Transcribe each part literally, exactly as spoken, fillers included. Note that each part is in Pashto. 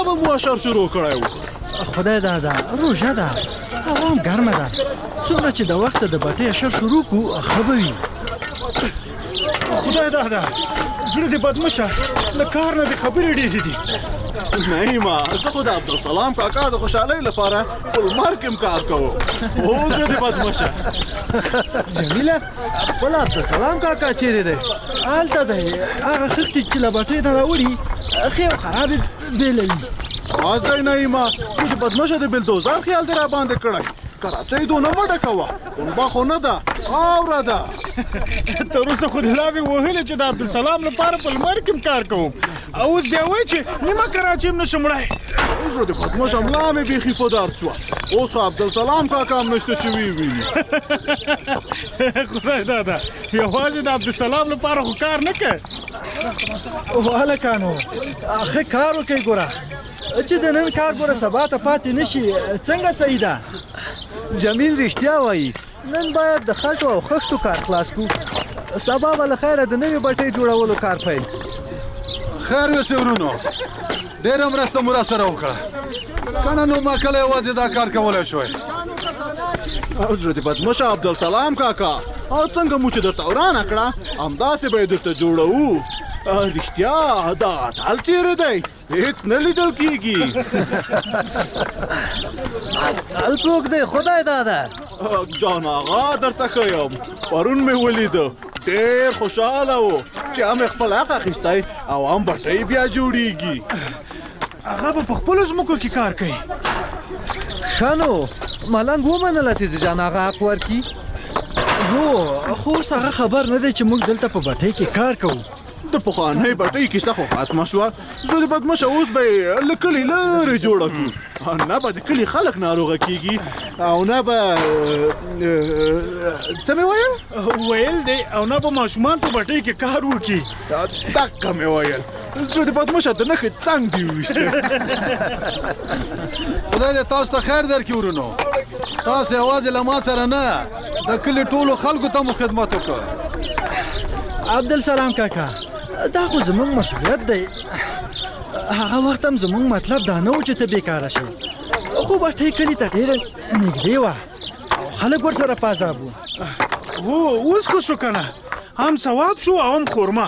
به مو اشر شروع کړی و. خدای دادا روژه ده، هوا هم ګرمه ده، څومره چې د وخته د بټۍ اشر شروع کړو ښه به وي. خدای دادا زړه دې بد مه شه، له کار نه دې خبرې ډېرې دي. نعیمه زه خو د عبدالسلام کاکا د خوشحالۍ لپاره په لمر کې هم کار کوم. او زړه دې بد مه شه. جمیله خپل عبدالسلام کاکا چیرې دی؟ هلته دی، هغه خښتې چې له بټۍ نه راوړي ښې او خرابې بېلوي. باز دی نعیمه تو د بد مه شه، د بلدوزر خیال دې راباندې کړی. کراچۍ دونه مه ډکوه، پنبه خو نه ده، خاوره ده. تر اوسه خو دې لاوې وهلې چې د عبدالسلام لپاره په لمر کې هم کار کوم، او اوس بیا وایي چې نیمه کراچۍ هم نشم وړی. زړه دې بد مه شه، ملا مې بیخي په درد شوه. اوس عبدالسلام کاکا هم نشته چې ویې ویني. خدای دادا یوازې د عبدالسلام لپاره خو کار نه کوي. هلکانو ښه کار وکئ ګوره، چې د نن کار ګوره سبا ته پاتې نه شي. څنګه صحیح ده؟ جمیل رښتیا وایي، نن باید د خټو او خښتو کار خلاص کړو، سبا به له خیره د نوې بټۍ جوړولو کار پیل. خیر یوسې ورونو، ډېره مرسته مو راسره وکړه، که نه نو ما کله یوازې دا کار کولی شوی. او زړه دې بد مه شه عبدالسلام کاکا، او څنګه مو چې درته ورانه کړه همداسې به یې درته جوړوو. رښتیا دا اتل چیرې دی؟ هېڅ نه لیدل کېږي. اتل څوک دی خدای دادا؟ جان آغا درته ښیم، پرون مې ولیده، ډېر خوشحاله و چې هم یې خپل حق اخیستی او هم بټۍ بیا جوړیږي. هغه به په خپلو ځمکو کې کار کوي. ښه نو ملنګ ومنله چې د جان آغا حق ورکړي. هو خو اوس هغه خبر نه دی چې موږ دلته په بټۍ کې کار کوو. د پخوانۍ بټۍ کیسه خو ختمه شوه، زړه دې بد مه شه، اوس به یې له کلي لرې جوړه کړو. نه به د کلي خلک ناروغه کېږي او نه به څه مې ویل ویل دی او نه به ماشومان په بټۍ کې کار وکړي. دقه مې ویل. زړه دې بد مه شه، د نښې څنګ دې وویشته. خدای دې تاسو ته خیر درکړي ورونو، تاسو یوازې له ما سره نه، د کلي ټولو خلکو ته مو خدمت وکړ. عبدالسلام کاکا دا خو زموږ مسؤلیت دی. هغه وخت هم زموږ مطلب دا نه و چې ته بېکاره شې، خو بټۍ کلي ته ډېره نږدې وه او خلک ورسره په عذاب وو. هو اوس خو شو که نه، هم ثواب شو او هم خورمه.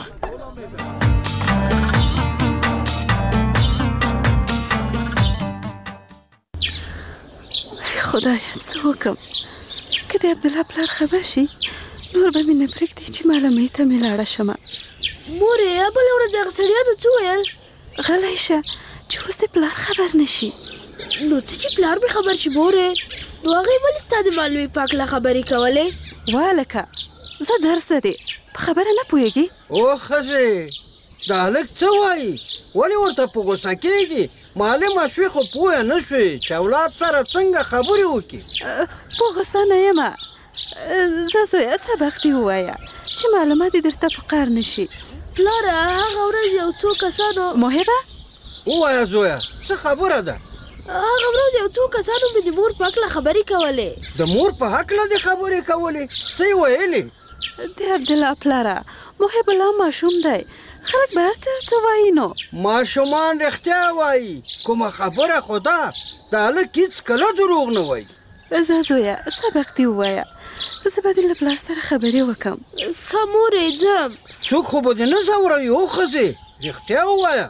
خدایه څه وکړم، که د عبدالله پلار خبر شي نور به مې نه پرېږدي چې معلمۍ ته مې لاړه شمه. مورې بله ورځ هغه سړیانو څه ویل؟ غلی شه چې اوس د پلار خبر نه شي. نو څه چې پلار مې خبر شي مورې، نو هغې ولې ستا د معلمې پاک له خبرې کولې؟ والکه زه درس ده دی په خبره نه پوهېږي. او ښځې دا هلک څه وایي؟ ولې ورته په غوسه کېږي؟ معلمه شوې خو پوه نه شوې چې اولاد سره څنګه خبرې وکړي. په غوسه نه یمه، زه زویه سبق دې ووایه چې معلومات دې درته په قار نه شي. پلاره هغه ورځ یو څو کسانو محبه ووایه زویه څه خبره ده؟ هغه ورځ یو څو کسانو مې د مور په هکله خبرې کولې. د مور په هکله دې خبرې کولې؟ څه یې ویلې؟ د عبدالله پلاره محب الله ماشوم دی، خلک به هر څه هر څه وایي. نو ماشومان رښتیا وایي، کومه خبره خو ده د هلک هېڅکله دروغ نه وایي. زه زویه سبق دې ووایه، زه به دې له پلار سره خبرې وکړم. ښه مورې ځم. څوک خو به دې نه ځوروي او ښځې، رښتیا ووایه.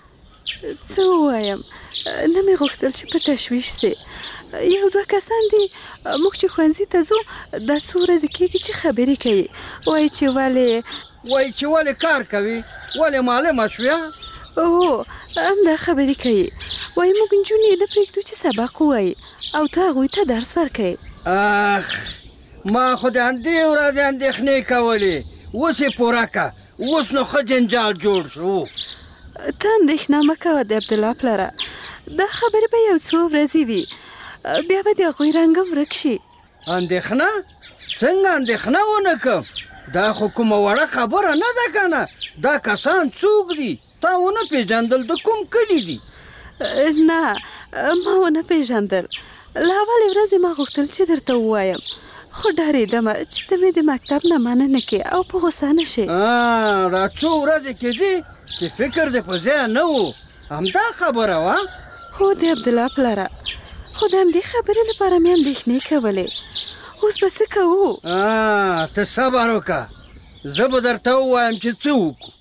څه ووایم، نه مې غوښتل چې په تشویش سې. یو دوه کسان دي، موږ چې ښوونځي ته ځو دا څو ورځې کېږي چې خبرې کوي، وایي چې ولې وایي چې ولې کار کوي، ولې معلمه شوې. هو همدا خبرې کوي، وایي موږ نجونې نه پرېږدو چې سبق ووایي او ته هغوی ته درس ورکوي. اخ ما خو د همدې ورځې اندېښنې کولې، اوس یې پوره کړه، اوس نو ښه جنجال جوړ شو. ته اندېښنه مه کوه د عبدالله پلاره، دا خبرې به یو څو ورځې وي، بیا به د هغوی رنګ هم ورک شي. اندېښنه؟ څنګه اندېښنه ونه کړم؟ دا خو کومه وړه خبره نه ده که نه؟ دا کسان څوک دي؟ تا ونه پېژندل د کوم کلي دي؟ نه ما ونه پېژندل، له اولې ورځې ما غوښتل چې درته ووایم، خو ډارېدمه چې ته مې د مکتب نه مننه کې او په غوسه نه شې. دا څو ورځې کېدې چې فکر دې په ځای نه و، همدا خبره وه؟ هو د عبدالله پلاره، خو د همدې خبرې لپاره مې اندېښنې کولې. اوس به څه کوو؟ ته صبر وکړه، زه به درته ووایم چې څه وکړو.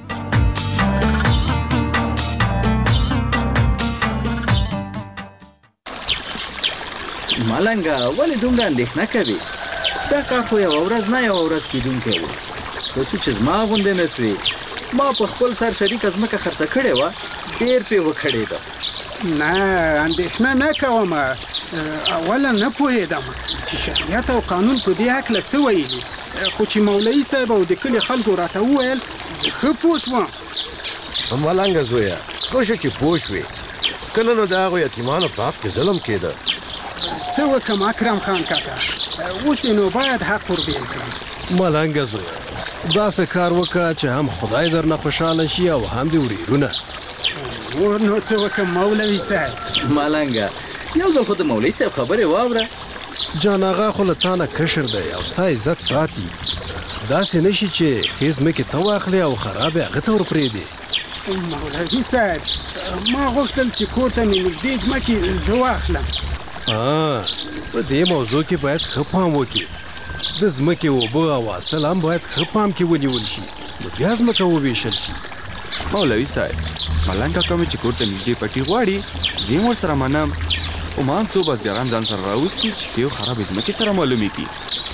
ملنګه ولې دومره اندېښنه کوې؟ دا کار خو یوه ورځ نه یوه ورځ کېدونکی و. که څو چې زما غوندې نه سوې، ما په خپل سر شریکه ځمکه خرڅه کړې وه، ډېر پرې وکړېده. نه اندېښنه نه کوم. اوله نه پوهېدم چې شریعت او قانون په دې هکله څه ویلي، خو چې مولوي صاحب او د کلي خلکو راته وویل زه ښه پوه شوم. ملنګه زویه، ښه شو چې پوه شوې، کله نو د هغو یتیمانو په حق کې ظلم کېده. څه وکړم اکرم خان کاکا، اوس یې نو باید حق وربیل کړم. ملنګه زویه، داسې کار وکړه چې هم خدای درنه خوشحاله شي او هم دې وریرونه. نور نو څه وکړم مولوي صاحب؟ ملنګه یو ځل خو د مولوي صاحب خبرې واوره. جان آغا خو له تا نه کشر دی او ستا عزت ساتي. داسې نه شي چې ښې ځمکې ته واخلې او خرابې هغه ته ورپرېږدې. مولوي صاحب ما غوښتل چې کور ته مې نږدې ځمکې زه واخلم. په دې موضوع کې باید ښه پام وکړي. د ځمکې اوبه او حاصل هم باید ښه پام کې ونیول شي، نو بیا ځمکه وویشل شي. مولوي صاحب، ملنګ کاکا مې چې کور ته نږدې پټي غواړي، زه یې ورسره منم، خو ما هم څو بزګران ځان سره راوستي چې ښې او خرابې ځمکې سره معلومې کړي.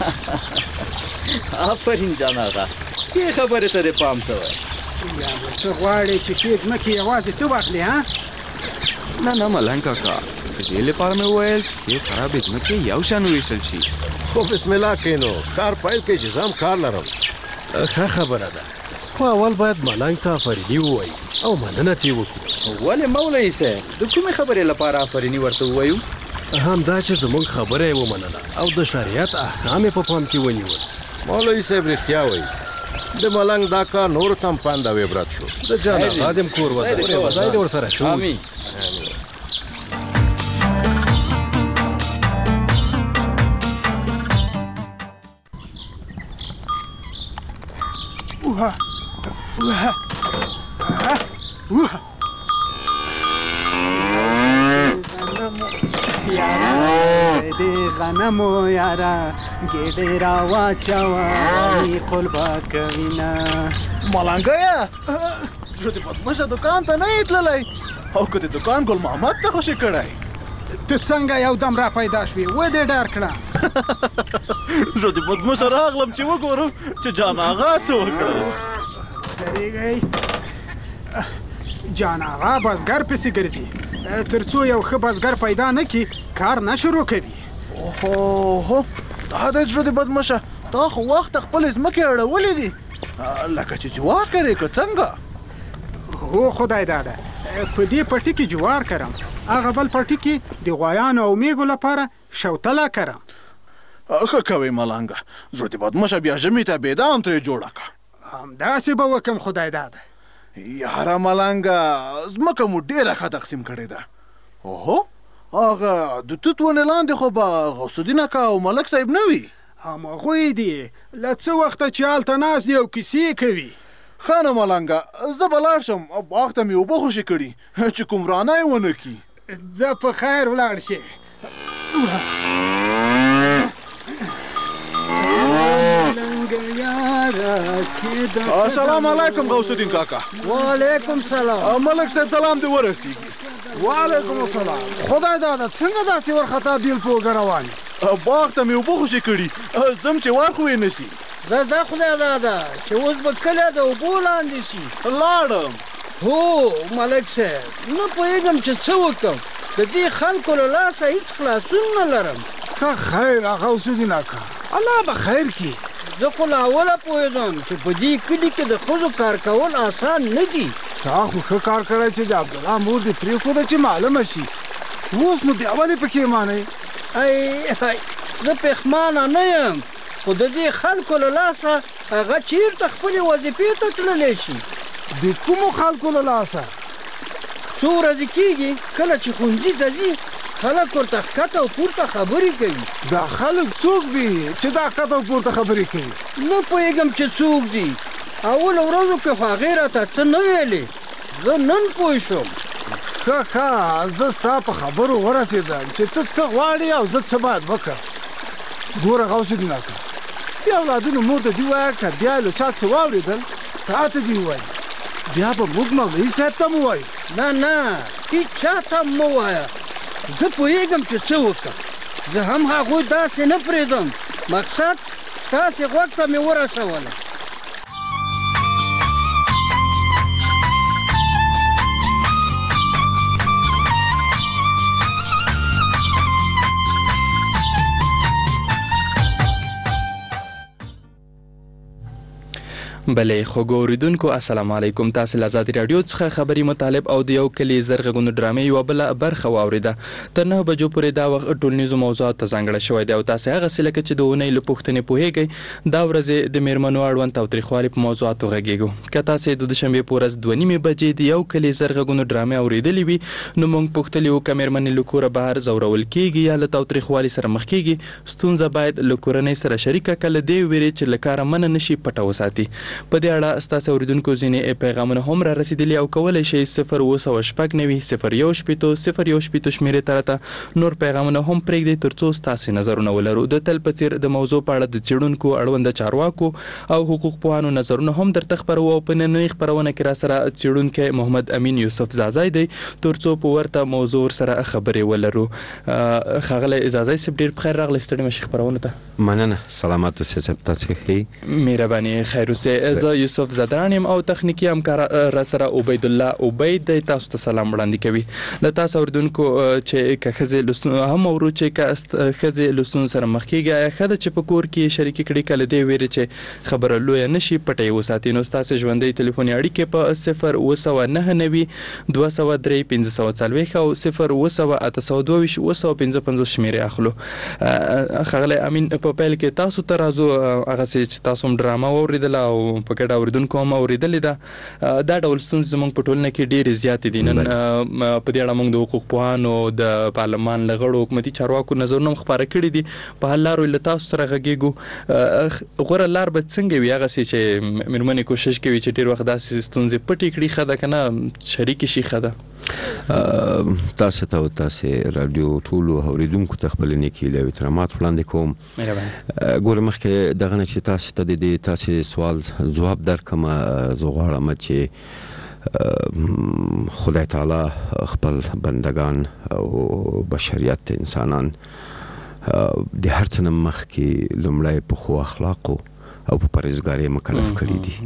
آفرین جان آغا، دې خبرې ته دې پام سوی. یا به ته غواړې چې ښې ځمکې یوازې ته واخلې ها؟ نه نه ملنګ کاکا، د دې لپاره مې وویل چې ښې او خرابې ځمکې یو شان وویشل شي. خو بسم الله کینو، کار پیل کړئ چې زه هم کار لرم. ښه خبره ده، خو اول باید ملنګ ته آفریني ووایي او مننه ترې وکړو. ولې مولوي صاحب، د کومې خبرې لپاره آفریني ورته ووایو؟ همدا چې زموږ خبره یې ومنله او د شریعت احکام یې په پام کې ونیول. مولوي صاحب رښتیا وایي، د ملنګ دا کار نورو ته هم پند او عبرت شو. د جان آغا دې هم کور ودان، خدای دې ورسره ښه وکړي. آمین. وها وها وها یارا دې غنمو یارا ګډې را واچوا نی قلبا کوینا. ملنګه زه د بدمشه دکان ته نه تللی، او که د دکان ګل محمد ته خوشي کړی. ته څنګه یو دم را پیدا شوې؟ و دې ډار کړه. زه د بدمشه راغلم چې وګورم چې جان آغا څه وکړل. درېږئ، جان آغا بزګر پسې ګرځي، تر څو یو ښه بزګر پیدا نه کړي کار نه شروع کوي. اوهو دا دی زړه د بدمشه، تا خو وخته خپلې ځمکې اړولې دي لکه چې جوار کرې که څنګه؟ هو خدای داده، په دې پټي کې جوار کرم، هغه بل پټي کې د غوایانو او میږو لپاره شوتله کرم. ښه کوې ملنګه، زړه د بدمشه بیا ژمي ته بېدام ترې جوړه کړه. همداسې به وکړم خدای داده. یاره ملنګه ځمکه مو ډېره ښه تقسیم کړې ده. اوهو هغه د توت ونې لاندې خو به غوث الدین اکا او ملک صاحب نه وي؟ همغوی دي، له څه وخته چې هلته ناست دي او کیسې کوي. ښه نه ملنګه، زه به لاړ شم، باغ ته مې اوبه خوشې کړي چې کوم رانه یې ونه کړي. ځه په خیر ولاړ شي. السلام علیکم غوث الدین کاکا. وعلیکم سلام. ملک صاحب سلام دې ورسیږي. وعلیکم السلام. خدای داده څنګه داسې ورخطا بیل په اوږه روان یې؟ باغ ته مې اوبه خوشې کړي، ځم چې وار خو یې نه سي. زه دا خدای داده چې اوس به کله د اوبو لاندې شي. لاړم. هو ملک صاحب، نه پوهېږم چې څه وکړم، د دې خلکو له لاسه هېڅ خلاصون نه لرم. ښه خیر غوث الدین اکا، الله به خیر کړي. زه خو له اوله پوهېږم چې په دې کلي کې د ښځو کار کول آسان نه دي. تا خو ښه کار کړی چې د عبدالله مور دې پرېښوده چې معلومه شي. اوس نو بیا ولې پښېمانئ؟ ای ای زه پښېمانه نه یم، خو د دې خلکو له لاسه هغه چېرته خپلې وظیفې ته تللی شي. د کومو خلکو له لاسه؟ څو ورځې کېږي کله چې ښوونځي ته ځي خلک ورته ښکته او پورته خبرې کوي. دا خلک څوک دي چې دا ښکته او پورته خبرې کوي؟ نه پوهېږم چې څوک دي. اول ورځو کې خو هغې راته څه نه ویلې، زه نن پوه شوم. ښه ښه زه ستا په خبرو ورسېدم چې ته څه غواړې او زه څه باید وکړم. ګوره غوث الدین اکا، دې اولادونو مور ته دې ووایه که بیا له چا څه واورېدل تا ته دې ووایي، بیا به موږ مولوي صاحب ته م ووایو. نه نه هېڅ چا ته مه وایه، زه پوهېږم چې څه وکړم. زه هم هغوی داسې نه پرېږدم، مقصد ستاسې غوږ ته مې ورسوله. بلې خوږو اوریدونکو السلام علیکم. تاسو له ازادي راډیو څخه خبري مطالب او د یو کلی زرغونو ډرامې یوه بله برخه واورېده. تر نهه بجو پورې دا وخت ټولنیزو موضوعاتو ته ځانګړی شوی دی او تاسې هغسې لکه چې د اونۍ له پوښتنې پوهیږئ دا ورځې د میرمنو اړوند تاوتریخوالي په موضوعاتو غږیږو. که تاسې د دوشنبې په ورځ دوه نیمې بجې د یو کلی زرغونو ډرامې اورېدلې وي نو موږ پوښتلي وو که میرمنې له کوره بهر ځورول کیږي یا له تاوتریخوالي سره مخ کیږي ستونزه باید له کورنۍ سره شریکه که له دې ویرې چې له کاره منع نشي پټه وساتي. په دې اړه ستاسو اوریدونکو ځینې پیغامونه هم را رسیدلي او کولی شئ صفر اوه سوه شپږ نوي صفر یو شپېتو صفر یو شپېتو شمېرې ته راته نور پیغامونه هم پرېږدئ تر څو ستاسې نظرونه ولرو. د تل په څېر د موضوع په اړه د څېړونکو اړونده چارواکو او حقوق پوهانو نظرونه هم درته خپروو او په نننۍ خپرونه کې را سره څېړونکی محمد امین یوسف زازی دی تر څو په ورته موضوع ورسره خبرې ولرو. ښاغلی زازی صاحب ډېر بخیر راغلی ستړي مه شئ خپرونو ته. مننه. سلامات اوسئ صاحب، تاسې ښه؟ مهرباني خیر اوسئ. زه یوسف زدران یم او تخنیکي همکار را سره عبید الله عبید دی تاسو ته سلام وړاندې کوي. له تاسو اوریدونکو چې که ښځې لوستونو هم اورو چې که ښځې لوستونو سره مخ کېږي یا ښه ده چې په کور کې شریکې کړي که له دې ویرې چې خبره لویه نه شي پټه یې وساتي نو ستاسې ژوندۍ تلیفوني اړیکې په صفر اوه سوه نهه نوي دوه سوه درې پنځه سوه څلوېښت او صفر اوه سوه اته سوه دوه ویشت اوه سوه پنځه پنځوس شمېرې اخلو. ښاغلی امین په پیل کې تاسو ته راځو هغسې چې تاسو هم ډرامه واورېدله او په ګډه اوریدونکو هم اورېدلې ده. دا ډول ستونزې زموږ په ټولنه کې ډېرې زیاتې دي. نن په دې اړه موږ د حقوق پوهانو د پارلمان له غړو حکومتي چارواکو نظرونه هم خپاره کړي دي. په حل لارو له تاسو سره غږېږو. غوره لار به څنګه وي هغسې چې مېرمنې کوشش کوي چې ډېر وخت داسې ستونزې پټې کړي ښه ده که نه شریکې شي ښه ده؟ تاسو ته او تاسې راډیو ټولو اورېدونکو ته خپلې نیکې هیلې او احترامات وړاندې کوم. ګوره مخکې دغه نه چې تاسو ته د دې تاسې سوال ځواب درکړم زه غواړم چې خدای تعالی خپل بندگان او بشریت انسانان د هر څه نه مخکې لومړی په ښو اخلاقو او په پرهیزګارۍ مکلف کړي دي.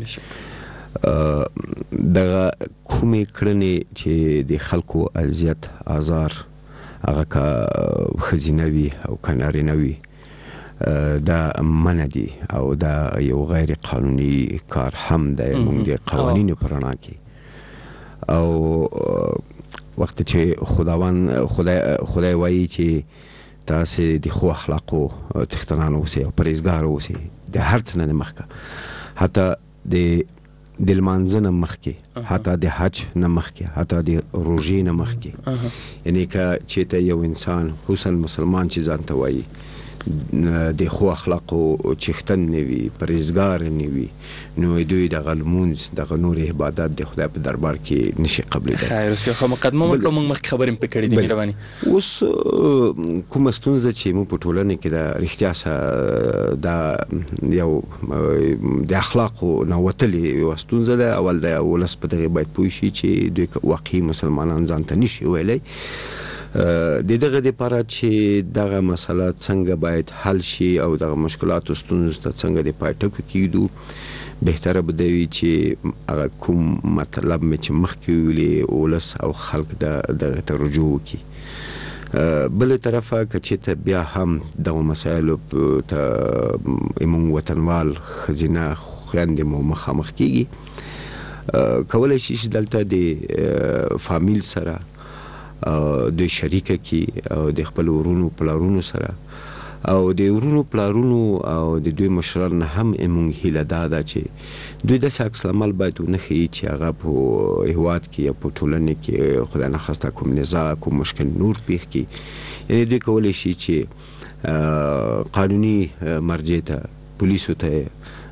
دغه کومې کړنې چې د خلکو اذیت آزار هغه که ښځینه وي او که نارینه وي دا منع دي او دا یو غیر قانوني کار هم دی موږ د قوانینو په رڼا کې او وخت چې خداوند خدای خدای وایي چې تاسې د ښو اخلاقو څښتنان اوسئ او پرهیزګار اوسئ د هر څه نه مخکې حتی د د لمانځه نه مخکې حتی د حج نه مخکې حتی د روژې نه مخکې یعنی که چېرته یو انسان خصوصا مسلمان چې ځان ته وایي د ښو اخلاقو چښتن نه وي پرهیزګار نه وي نو دوی دغه لمونځ دغه نور عبادت د خدای په دربار کې نشي قبلېدلی. خیر اوس یو ښه مقدمه وکړو موږ مخکې خبرې مې پرې کړې دي مهرباني. اوس کومه ستونزه چې موږ په ټولنه کې د رښتیا دا یو د اخلاقو نه وتلې یوه ستونزه ده. اول د ولس په دغې باید پوه شي چې دوی واقعي مسلمانان ځان ته نشي ویلی. د دغه دپاره چې دغه مسله څنګه باید حل شي او دغه مشکلاتو ستونزو ته څنګه د پای ټکو کیږدو بهتره به دی چې هغه کوم مطلب مې چې مخکې ویلې ولس او خلک دغه ته رجوع وکړي. بله طرفه که چېرته بیا هم دغو مسایلو ته زموږ وطنوال ښځینه خویندې مو مخامخ کیږي کولی شي چې دلته د فامیل سره دوی شریکه کی او د خپل ورونو پلارونو سره او د ورونو پلارونو او د دوی مشران هم زموږ هیله دا ده چې دوی داسې عکس العمل باید ونه ښیي چې هغه په هېواد کې یا په ټولنې کې خدای نخواسته کوم نزاع کوم مشکل نور پېښ کړي. یعنې دوی کولی شي چې قانوني مرجع ته پولیسو ته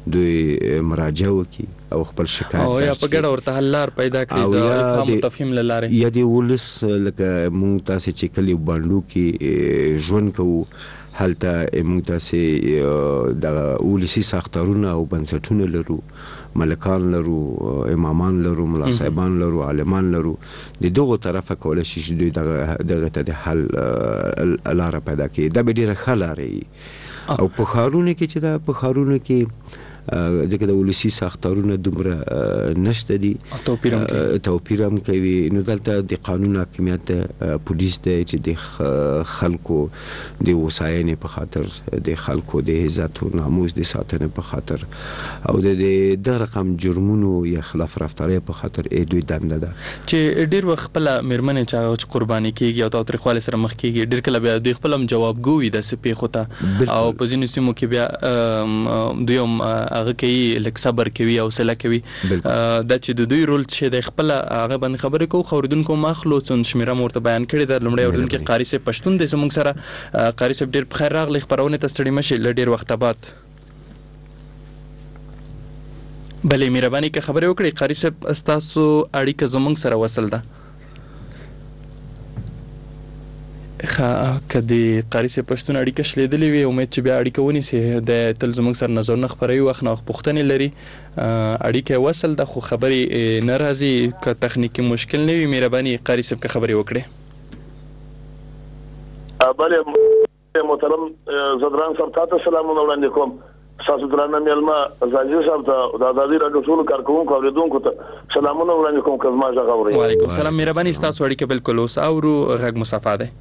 دوی مراجعه وکړي او خپل شکایت او یا په ګډه ورته حل لار پیدا کړي د افهام او تفهیم له لارې. یا د ولس لکه موږ تاسې چې کلي بانډو کې ژوند کوو هلته موږ تاسې دغه ولسي ساختارونه او بنسټونه لرو، ملکان لرو، امامان لرو، ملا صاحبان لرو، عالمان لرو. د دغو طرفه کولی شي چې دوی دغه ته د حل لاره پیدا کړي. دا به ډېره ښه لاره وي. او په ښارونو کې چې دا په ښارونو کې ځکه د ولسي ساختارونه دومره نشته دي، توپیر هم کوي، نو دلته د قانون حاکمیت پولیس دی چې د خلکو د هوساینې په خاطر، د خلکو د عزت او ناموس د ساتنې په خاطر او د د رقم جرمونو یا خلاف رفتارۍ په خاطر دوی دنده ده چې ډېر وخت خپله مېرمنې چې قرباني کېږي او تاوتریخوالي سره مخ کېږي، ډېر کله بیا دوی خپل هم جوابګو وي داسې پیښو ته، او په ځینو سیمو کې بیا دوی هم هغه کوي، لږ صبر کوي او حوصله کوي. دا چې د دوی رول چې د خپل هغه باندې خبرې کوو، خو اورېدونکو ما اخلو څون شمېره مو ورته بیان کړې ده. لومړی اورېدونکی قاري صاحب پښتون دی زموږ سره. قاري صاحب ډېر په خیر راغلی خپرونې ته، ستړي مه شئ له ډېر وخته بعد. بلې مهرباني که خبرې وکړئ قاري صاحب، ستاسو اړیکه زموږ سره وصل ده. که د قاري صاحب پښتون اړیکه شلېدلې وي، امید چې بیا اړیکه ونیسي. د تل زموږ سره نظرونه خپروي، وخت نه وخت پوښتنې لري، اړیکه وصل ده خو خبرې نه راځي. که تخنیکي مشکل نه وي، مهرباني قاري صاحب که خبرې وکړئ. بله محترم زدران صاحب تاسو سلامونه وړاندې کوم. تاسو درانه مېلمه زاجي صاحب ته د ازادي راډیو ټولو کارکوونکو اوریدونکو ته سلامونه وړاندې کوم. که زما غږ اورئ. وعلیکم السلام. مهرباني ستاسو اړیکه بالکل اوس اورو، غږ مصافه دی.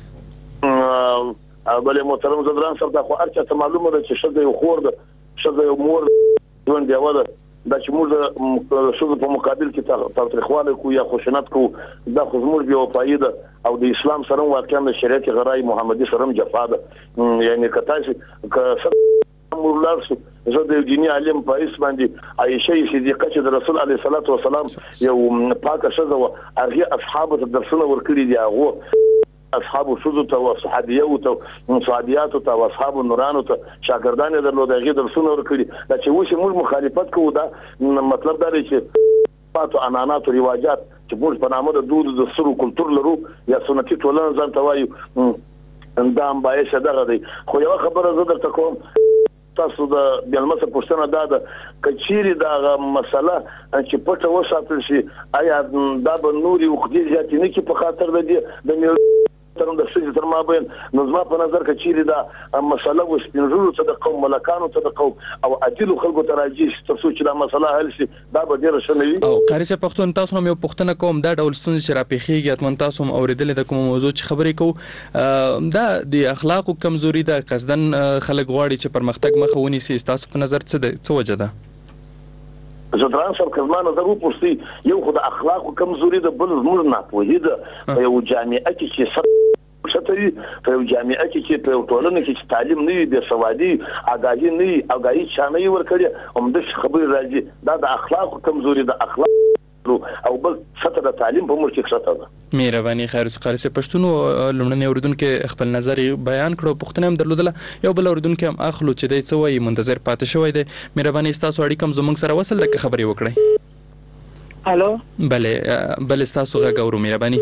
بلې محترم زدران صاحب دا خو هر چا ته معلومه ده چې ښځه یو خور ده، ښځه یو مور ژوند یوه ده. دا چې موږ د ښځو په مقابل کې تاوتریخوالی کوو یا خشونت کوو، دا خو زموږ بې وفایي ده او د اسلام سره هم واقعا د شریعت غرای محمدي سره هم جفا ده. یعنې که تاسې که موږ ولاړ شو، زه د یو دیني عالم په حیث باندې عایشه صدیقه چې د رسول علیه صلات وسلام یو پاکه ښځه وه، هغې اصحابو ته درسونه ورکړي دي، هغو اصحابو ښځو ته او صحابیو ته صحابیاتو ته او اصحابو نورانو ته شاګردان یې درلود، هغې درسونه ورکړي. دا چې اوس موږ مخالفت کوو، دا مطلب دا دی چې پاتو عنعناتو رواجات چې موږ په نامه د دود د سرو کلتور لرو یا سنتي ټولنه ځان ته وایو، دا هم باعث دغه دی. خو یوه خبره زه درته کوم، تاسو د بیلمسه پوښتنه دا ده که چیرې دغه مسله چې پټه وساتل شي، آیا دا به نورې عقدې زیاتې نه کړي په خاطر د دې د تر د ښځې تر مابین؟ نو زما په نظر که چیرې دا مسله و سپین ږیرو ته د قوم، ملکانو ته د قوم او عادلو خلکو ته راجع شي تر څو چې دا مسله حل شي، دا به ډېره ښه نه وي. او قاري صاحب پښتون، تاسو هم یو پوښتنه کوم، دا ډول ستونزې چې راپېښېږي حتما تاسو هم اورېدلې د کومه موضوع چې خبرې کوو، دا د اخلاقو کمزوري ده، قصدن خلک غواړي چې پرمختګ مخه ونیسي. ستاسو په نظر څه وجه ده؟ زدران صاحب که زما نظر وپوښتئ، یو خو د اخلاقو کمزوري ده، بل زموږ ناپوهي ده. په یو جامعه کې چې ښه وي، په یو جامعه کې چې په یو ټولنه کې چې تعلیم نه وي، بېسوادي، آګاهي نه وي، آګاهي چا نه وي ورکړې، همداسې خبرې راځي. دا د اخلاقو کمزوري ده، اخلاق او بل سطح د تعلیم په موږ کې ښه ده. مهرباني خیر اوسه قاري صاحب پښتون. لومړنی اورېدونکی خپل نظر بیان کړو، پوښتنه هم درلودله. یو بل اورېدونکی هم اخلو چې دی څه وایي، منتظر پاتې شوی دی. مهرباني ستاسو اړیکه هم زموږ سره وصل ده، که خبرې وکړئ. الو. بلې بلې ستاسو غږ اورو. مهرباني.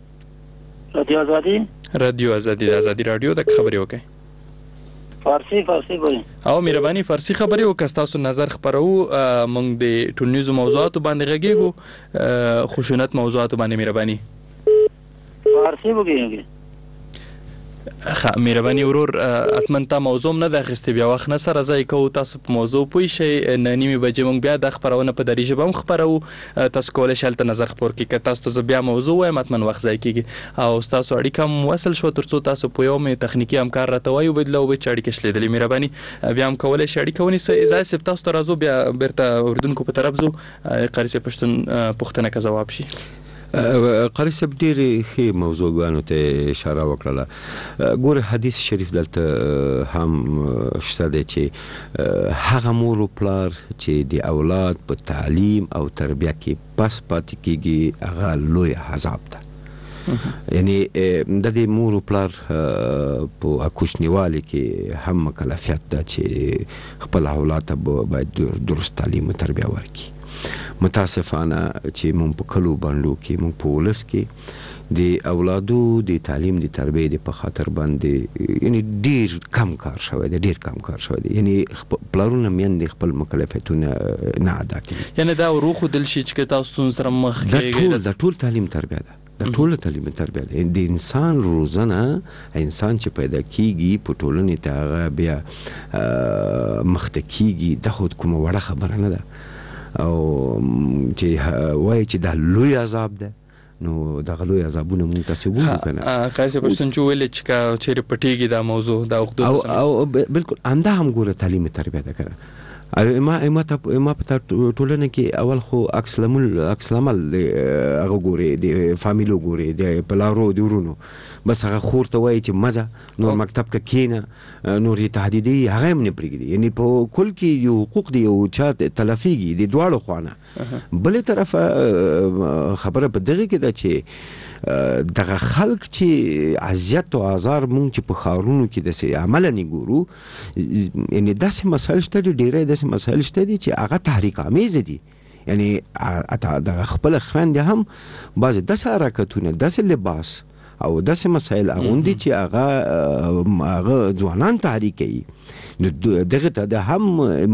رادیو آزادي. رادیو آزادي د آزادي رادیو د خبرې وکړئ. فارسی فارسی وایي. او مهرباني فارسی خبرې وکړه، ستاسو نظر خپرو. موږ د ټولنیزو موضوعاتو باندې غږیږو، خشونت موضوعاتو باندې. مهرباني فارسی وګورئ. ښه مهرباني ورور، حتما تا موضوع نه ده اخیستې، بیا وخت نه سره ځای کوو، تاسو په موضوع پوه شئ. نه نیمې بجې موږ بیا دا خپرونه په دري ژبه هم خپروو، تاسو کولی شئ هلته نظر خپور کړئ. که تاسو ته زه بیا موضوع وایم، حتما وخت ځای کېږي. او ستاسو اړیکه هم وصل شوه، تر څو تاسو پوهیوم تخنیکي همکار راته وایي عبیدالله عبید چې اړیکه شلېدلې. مهرباني بیا هم کولی شئ اړیکه ونیسئ. ځای صاحب تاسو ته راځو، بیا بیرته اورېدونکو په طرف ځو. قاري صاحب پښتون پوښتنه که ځواب شي. قاری صاحب ډېرې ښې موضوعګانو ته اشاره وکړله. ګوره حدیث شریف دلته هم شته دی چې هغه مور و پلار چې د اولاد په تعلیم او تربیه کې پس پاتې کېږي، هغه لوی عذاب ده. یعنی د دې مور او پلار په اکوشنیوالي کې هم مکلفیت ده چې خپل اولاد ته باید درست تعلیم او تربیه ورکړي. متاسفانه چې مونږ په کلو باندې کې مونږ په ولس کې د اولادو د تعلیم د تربیه د په خاطر باندې یعنی ډیر کم کار شوی دی ډیر کم کار شوی دی یعنی پلارونه میندې خپل مکلفیتونه نه ادا کوي. یعنی دا وروخو دل شي چې تاسو سره مخ کېږي د ټول تعلیم تربیه ده د ټول تعلیم تربیه ده د انسان روزنه انسان چې پیدا کیږي په ټولنې ته هغه بیا مخته کیږي د خود کومه وړه خبره نه ده او چې وایي چې دا لوی عذاب ده نو دغه لوی عذابونه مونږ تاسو وګورو کنه قاضي پښتون چې ویل چې کا چیرې پټیږي دا موضوع دا وخت او او بالکل انده هم ګوره تعلیم تربیه ده کنه ما ما ته ما په ټولنه کې اول خو عکس العمل عکس العمل هغه ګوري د فامیلو ګوري د پلارو د ورونو بس هغه خور ته وایي چې مزه نور مکتب کې کینه نور تهدیدي هغه هم نه پرېږدي یعنی په کل کې یو حقوق دی او چا تلفیږي د دواړو خوانه بلې طرفه خبره په دغه کې ده چې دغه خلک چې اذیت او آزار مونږ چې په ښارونو کې داسې عمله نه ګورو یعنی داسې مسایل شته دي ډېری داسې مسایل شته دي چې هغه تحریک آمیزه دي یعنی دغه خپله خویندې هم بعضې داسې حرکتونه داسې لباس او داسې مسایل اغوندي چې هغه هغه ځوانان تحریک کوي نو دغه ته د هم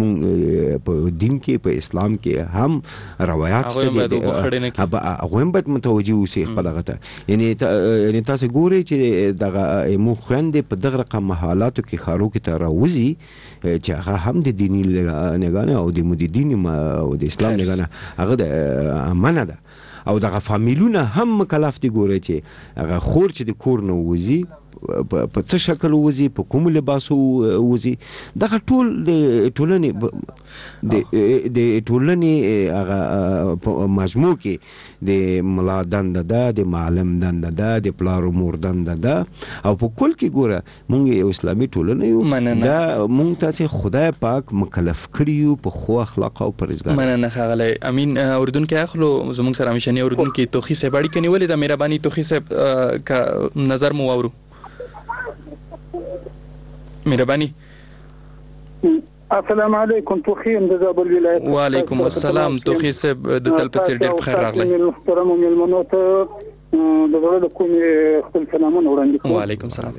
په دین کې په اسلام کې هم روایات شته دي هغه هم باید متوجه اوسي خپل هغه ته یعنی یعنی تاسو ګورئ چې دغه مو خویندې په دغه رقم حالاتو کې ښارو کې ته راوځي چې هغه هم د دیني نګانه او د مودي دین او د اسلام نګانه هغه د مننه ده او دغه فامیلونه هم مکلف دي ګوره چې هغه خور چې د کور نه وځي په څه شکل وځي په کوم لباس وځي دغه ټول د ټولنې د ټولنې هغه په مجموع کې د ملا دنده ده د معلم دنده ده د پلار مور دنده ده او په کل کې ګوره مونږ یو اسلامي ټولنه یو دا مونږ تاسې خدای پاک مکلف کړي یو په ښو اخلاقو او پرهیزګارۍ. مننه ښاغلی امین. اردوونکی اخلو زموږ سره همیشني اردوونکي توخي صاحب اړیکه نیولې ده. مهرباني توخي صاحب که نظر مو واورو. مهرباني. السلام علیکم توخي د زابل ولایت. وعلیکم السلام توخي صاحب د تل په څیر ډېر بخیر راغلی. محترم مېلمنو ته د زړه له کومې خپل سلامونه وړاندې کوم. وعلیکم السلام.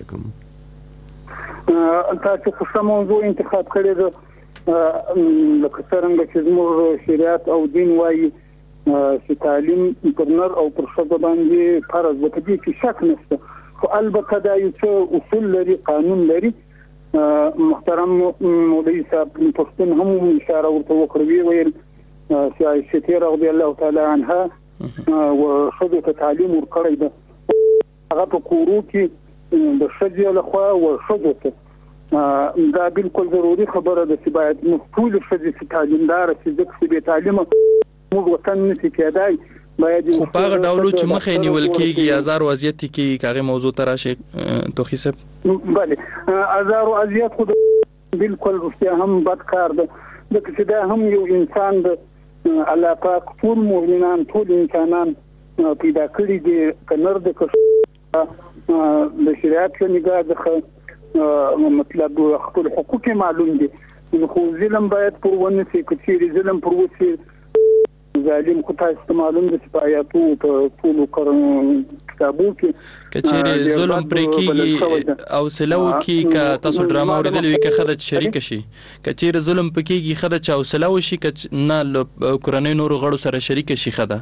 تاسو خو څه موضوع انتخاب کړی ده لکه څرنګه چې زموږ شریعت او دین وایي چې تعلیم پر نر او پر ښځه باندې فرض ده په دې کې شک نشته خو البته دا یو څه اصول لري قانون لري. محترم مولوي صاحب پښتون هم اشاره ورته وکړه ویل چې عائشة رضی الله تعالی عنها وښځو ته تعلیم ورکړی ده هغه په کورو کې د ښځې لخوا وښځو ته دا بالکل ضروري خبره ده چې باید موږ ټول ښځې چې تعلیمداره شي ځکه چې بې تعلیمه موږ وطن نشي کېدای. خو په هغه ډولو چې مخې نیول کېږي ازار او اذیت کېږي که هغې موضوع ته راشي توخي صاحب. بلې ازار او اذیت خو بالکل رښتیا هم بد کار ده ځکه چې دا هم یو انسان ده الله پاک ټول مؤمنان ټول انسانان پیدا کړي دي که نر ده که د شریعت له نګاه څخه مطلب خپل حقوق معلوم دي خو ظلم باید پر ونه شي که چیرې ظلم پر وشي ظالم خو تاسو معلوم دي چې په آیاتو په ټولو کتابو کې که چیرې ظلم پرې کېږي او حوصله وکړي که تاسو ډرامه اورېدلې وي که ښځه چې شریکه شي که چیرې ظلم پرې کېږي ښځه چې حوصله وشي که نه له کورنۍ نورو غړو سره شریکه شي ښځه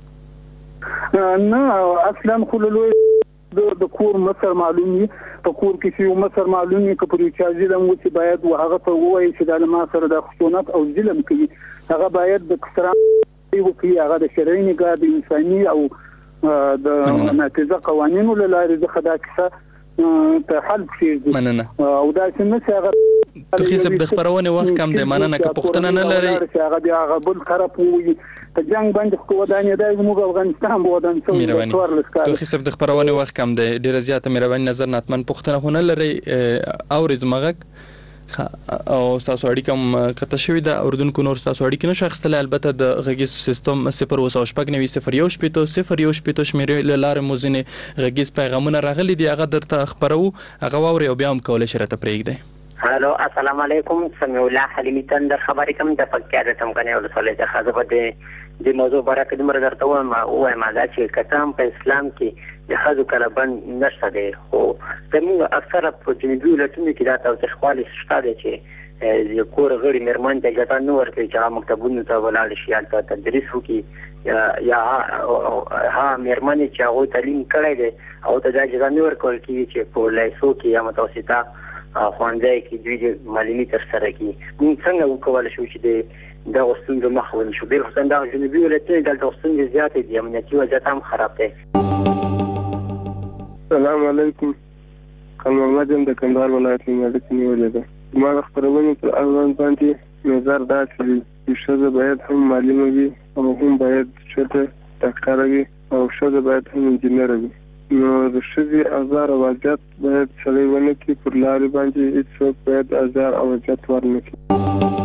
نه اصلا خو له لوی د کور مصر معلوم وي په کور کې چې یو مصر معلوم وي که پر یو چا ظلم وشي باید هغه ته ووایي چې دا له ما سره د خشونت او ظلم کوي هغه باید د کسران وکړي هغه د شرعي نګاه د انساني او د ناقضه قوانینو له لارې څخه دا کیسه ته حل کېږي. مننه. او دا چې نه هغه توخي صاحب د خپرونې وخت کم دی مننه که پوښتنه نه لرئ هغه بیا هغه بل طرف ووایي په جنګ باندې خو ودانې دی زموږ افغانستان به ودان شوی. توخي صاحب د خپرونې وخت کم دی ډېره زیاته مهرباني نظر ناتمن پوښتنه خو نه لرئ اورئ زما غږ او تاسو اړیکه هم کته شوې ده اردوونکو نور تاسو اړیکه نشو اخیستلی البته د غږیز سیستم صفر اوه سوه شپږ نوي صفر یو شپېته صفر یو شپېته شمېرې له لارې مو ځینې غږیز پیغامونه راغلي دي هغه درته خپروو هغه واورئ او بیا هم کولی شئ راته پرېږدئ. هلو السلام علیکم سمیع الله حلیمي تندر خبرې کوم د پکتیا د ټمکنۍ ولسوالۍ څخه. زه به د دې موضوع باره کې دومره درته ووایم ووایم دا چې که څه هم په اسلام کې د ښځو کلهبند نشته دی خو زموږ اکثره په جنوبي ولایتونو کې دا تاوتریخوالی شته دی چې د کور غړي مېرمن ته اجازه نه ورکوي چې هغه مکتبونو ته ولاړ شي هلته تدریس وکړي یا هغه مېرمنې چې هغوی تعلیم کړی دی هغو ته دا اجازه نه ورکول کېږي چې په لیسو کې یا متوسطه ښوونځی کې دوی د معلمي ترسره کړي. موږ څنګه وکولی شو چې د دغو ستونزو مخه ونیسو؟ ډېر خصوصا دغه جنوبي ولایتونه دلته ستونزې زیاتې دي، امنیتي وضعیت هم خراب دی. السلام علیکم. خان محمد یم د کندهار ولایت نه اړیکه نیولې ده. زما د خپرونې پر اړوند باندې نظر داسې وي چې ښځه باید هم معلمه وي او هم باید ښځه ډاکټره وي او ښځه باید هم انجینره وي. نو د ښځې ازار او اذیت باید سړی ونه کړي، پر لارې باندې هېڅوک باید ازار او اذیت ورنه کړي.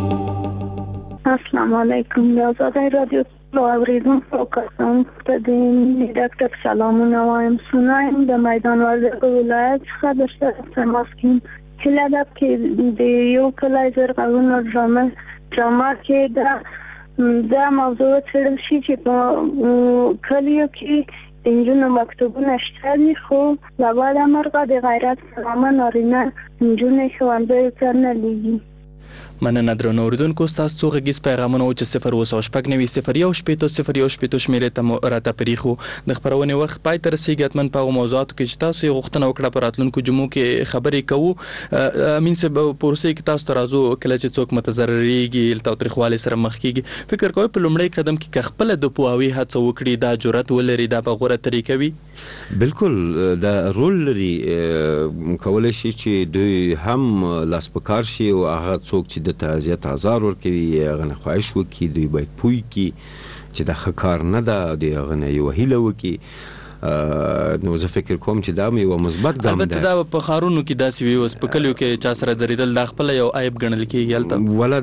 السلام علیکم. د آزادۍ راډیو اوریدونکو کسان ته د ډاکټر سلامونه وایم. سنایم د میدان وردګو ولایت څخه درته تماس کوم. هیله ده چې د یو کلی زرغونو ډرامه ډرامه کې دا دا موضوع څېړل شي چې په کلیو کې د نجونو مکتوبونه شته دي خو له بده مرغه د غیرت سلامه نارینه نجونې ښوونځیو ته نه لیږي. مننه درنو اوریدونکو ستاسو څو غږیز پیغامونه و چې صفر اوه سوه شپږ نوي صفر یو شپېته صفر یو شپېته شمېرې ته مو راته پرېښو. د خپرونې وخت پای ته رسېږي. حتمن په هغو موضوعاتو کې چې تاسو یې غوښتنه وکړه په راتلونکو جمعو کې خبرې کوو. امین صاحب په وروستۍ کې تاسو ته راځو کله چې څوک متضررېږي له تاوتریخوالي سره مخ کېږي فکر کوئ په لومړی قدم کې که خپله د پوهاوي هڅه وکړي دا جرأت ولري دا به غوره طریقه وي؟ بالکل دا رول لري. کولی شي چې دوی هم لاس په کار شي او هغه څوک چې د تعزیت آزار ورکوي هغه نه خواهش وکړي دوی باید پوه کړي چې دا ښه کار نه ده د هغه نه یوه هیله وکړي. نو زه فکر کوم چې دا مې یوه مثبت ګام ده. البته دا په ښارونو کې داسې وي اوس په کلیو کې چا سره درېدل دا خپله یو عیب ګڼل کېږي هلته. وله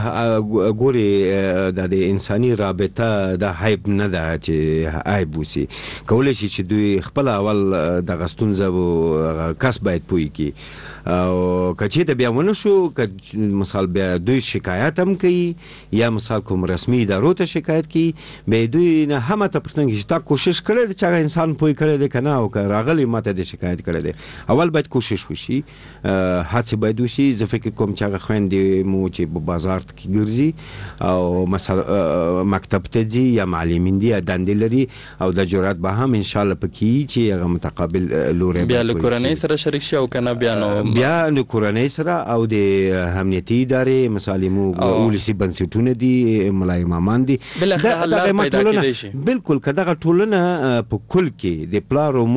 نو ګورې دا د انساني رابطه دا عیب نه ده چې عیب وسي. کولی شي چې دوی خپله اول دغه ستونزه کس باید پوه کړي او که چېرته بیا ونه شو که مثال بیا دوی شکایت هم کوي یا مثال کوم رسمي ادارو ته شکایت کوي بیا دوی نه هم ته پوښتنه کوي چې تا کوشش کړی دی چې هغه انسان پوه کړی دی که نه او که راغلی ما ته د شکایت کړی دی. اول باید کوشش وشي هڅې باید وشي. زه فکر کوم چې هغه خویندې مو چې په بازار کې ګرځي او مثلا مکتب ته ځي یا معلمین دي یا دندې لري او د جرأت به هم انشاءالله پکې وي چې هغه متقابل لوری بیا له کورنۍ سره شریک شي او که نه بیا نو بیا د کورنۍ سره او د امنیتي ادارې مثال موږ ولسي بنسټونه دي ملا امامان دي بالاخره حل پیدا کېدای شي. بالکل که دغه ټولنه په کل کې د پلار او